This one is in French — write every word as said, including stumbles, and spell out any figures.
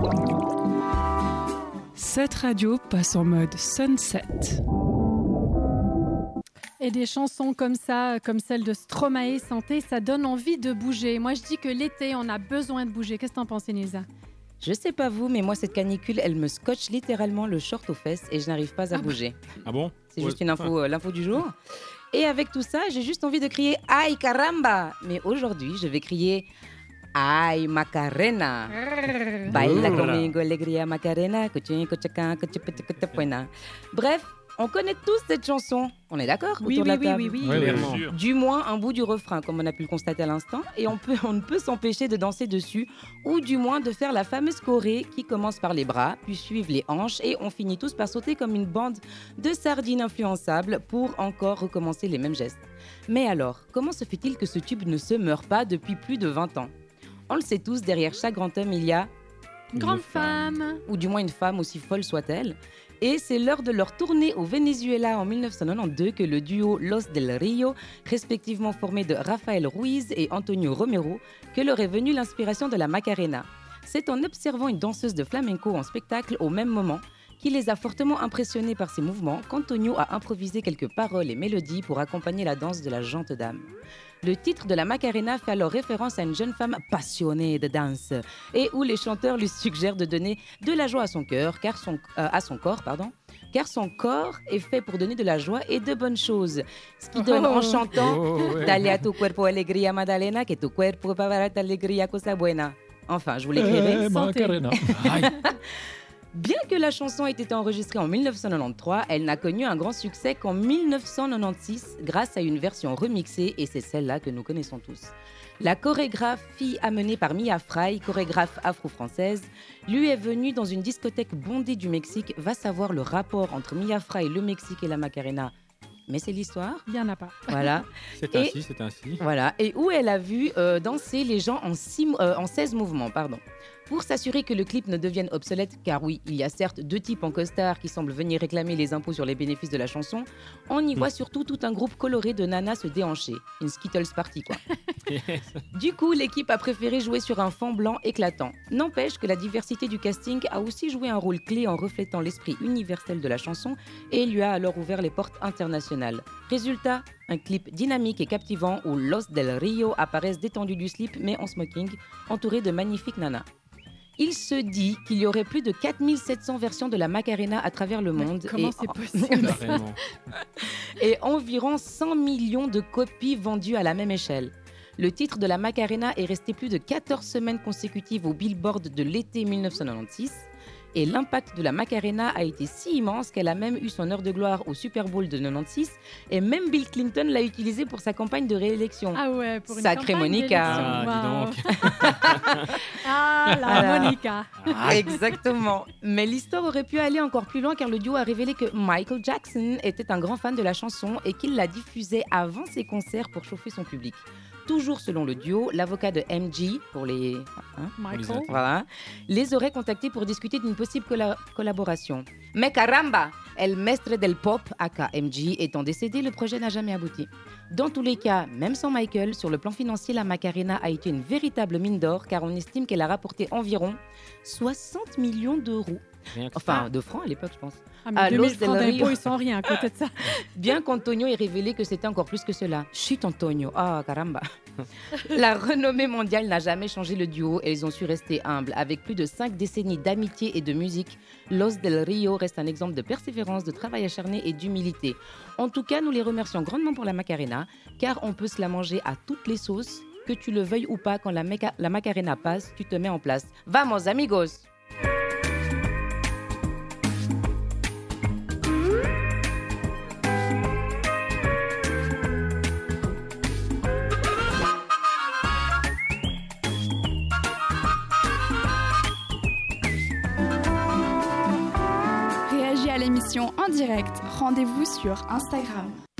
Cette radio passe en mode sunset. Et des chansons comme ça, comme celle de Stromae Santé, ça donne envie de bouger. Moi, je dis que l'été, on a besoin de bouger. Qu'est-ce que t'en penses, Nilza? Je sais pas vous, mais moi, cette canicule, elle me scotche littéralement le short aux fesses et je n'arrive pas à bouger. Ah bon? C'est Ouais. juste une info, euh, l'info du jour. Et avec tout ça, j'ai juste envie de crier « Ay, caramba !» Mais aujourd'hui, je vais crier « Ay, Macarena !» Baila Oh là là. conmigo, alegría Macarena, cochín, cochacán, cochapetecotapouena. Bref, on connaît tous cette chanson. On est d'accord Oui, autour de la oui, oui, table oui, oui. Ouais, Clairement. bien sûr. Du moins un bout du refrain, comme on a pu le constater à l'instant, et on, peut, on ne peut s'empêcher de danser dessus, ou du moins de faire la fameuse choré qui commence par les bras, puis suivent les hanches, et on finit tous par sauter comme une bande de sardines influençables pour encore recommencer les mêmes gestes. Mais alors, comment se fait-il que ce tube ne se meurt pas depuis plus de vingt ans? On le sait tous, derrière chaque grand homme, il y a, Grande Une femme. femme. ou du moins une femme aussi folle soit-elle. Et c'est lors de leur tournée au Venezuela en dix-neuf cent quatre-vingt-douze que le duo Los del Rio, respectivement formé de Rafael Ruiz et Antonio Romero, que leur est venue l'inspiration de la Macarena. C'est en observant une danseuse de flamenco en spectacle au même moment qui les a fortement impressionnés par ses mouvements qu'Antonio a improvisé quelques paroles et mélodies pour accompagner la danse de la gente dame. Le titre de la Macarena fait alors référence à une jeune femme passionnée de danse et où les chanteurs lui suggèrent de donner de la joie à son cœur, car son, euh, à son corps, pardon, car son corps est fait pour donner de la joie et de bonnes choses. Ce qui donne en chantant Oh, ouais. Dale a tu cuerpo alegría Madalena, que tu cuerpo va a dar alegría cosa buena. Enfin, je vous l'écrirai. Eh, Santé. Macarena. Aïe. Bien que la chanson ait été enregistrée en dix-neuf cent quatre-vingt-treize, elle n'a connu un grand succès qu'en dix-neuf cent quatre-vingt-seize grâce à une version remixée et c'est celle-là que nous connaissons tous. La chorégraphie amenée par Mia Fry, chorégraphe afro-française, lui est venue dans une discothèque bondée du Mexique. Va savoir le rapport entre Mia Fry, le Mexique et la Macarena. Mais c'est l'histoire, Il n'y en a pas. voilà. C'est Et- ainsi, c'est ainsi. Voilà, et où elle a vu euh, danser les gens en, six mo- euh, en seize mouvements. Pardon. Pour s'assurer que le clip ne devienne obsolète, car oui, il y a certes deux types en costard qui semblent venir réclamer les impôts sur les bénéfices de la chanson, on y voit surtout tout un groupe coloré de nanas se déhancher. Une Skittles party, quoi. Du coup, l'équipe a préféré jouer sur un fond blanc éclatant. N'empêche que la diversité du casting a aussi joué un rôle clé en reflétant l'esprit universel de la chanson et lui a alors ouvert les portes internationales. Résultat, un clip dynamique et captivant où Los del Rio apparaissent détendus du slip mais en smoking, entourés de magnifiques nanas. Il se dit qu'il y aurait plus de quatre mille sept cents versions de la Macarena à travers le monde Comment et, c'est possible? Carrément. et environ cent millions de copies vendues à la même échelle. Le titre de la Macarena est resté plus de quatorze semaines consécutives au Billboard de l'été dix-neuf cent quatre-vingt-seize et l'impact de la Macarena a été si immense qu'elle a même eu son heure de gloire au Super Bowl de quatre-vingt-seize et même Bill Clinton l'a utilisé pour sa campagne de réélection. Ah ouais, pour une Sacrée campagne Monica. d'élection. Ah, Waouh. dis donc. Ah, la Voilà. Monica. Exactement. Mais l'histoire aurait pu aller encore plus loin car le duo a révélé que Michael Jackson était un grand fan de la chanson et qu'il la diffusait avant ses concerts pour chauffer son public. Toujours selon le duo, l'avocat de M G, pour les... hein, Michael. voilà, les aurait contactés pour discuter d'une possible colla- collaboration. Mais caramba, El Mestre del Pop, aka M G, étant décédé, le projet n'a jamais abouti. Dans tous les cas, même sans Michael, sur le plan financier, la Macarena a été une véritable mine d'or car on estime qu'elle a rapporté environ soixante millions d'euros. Rien que Enfin, de francs à l'époque, je pense. Ah, mais à deux Los mille francs del d'impôts, Rio. ils sont rien à côté de ça. Bien qu'Antonio ait révélé que c'était encore plus que cela. Chut, Antonio. Ah, caramba. La renommée mondiale n'a jamais changé le duo et ils ont su rester humbles. Avec plus de cinq décennies d'amitié et de musique, Los del Rio reste un exemple de persévérance, de travail acharné et d'humilité. En tout cas, nous les remercions grandement pour la Macarena, car on peut se la manger à toutes les sauces. Que tu le veuilles ou pas, quand la, meca- la Macarena passe, tu te mets en place. Vamos, amigos! Réagis à l'émission en direct. Rendez-vous sur Instagram.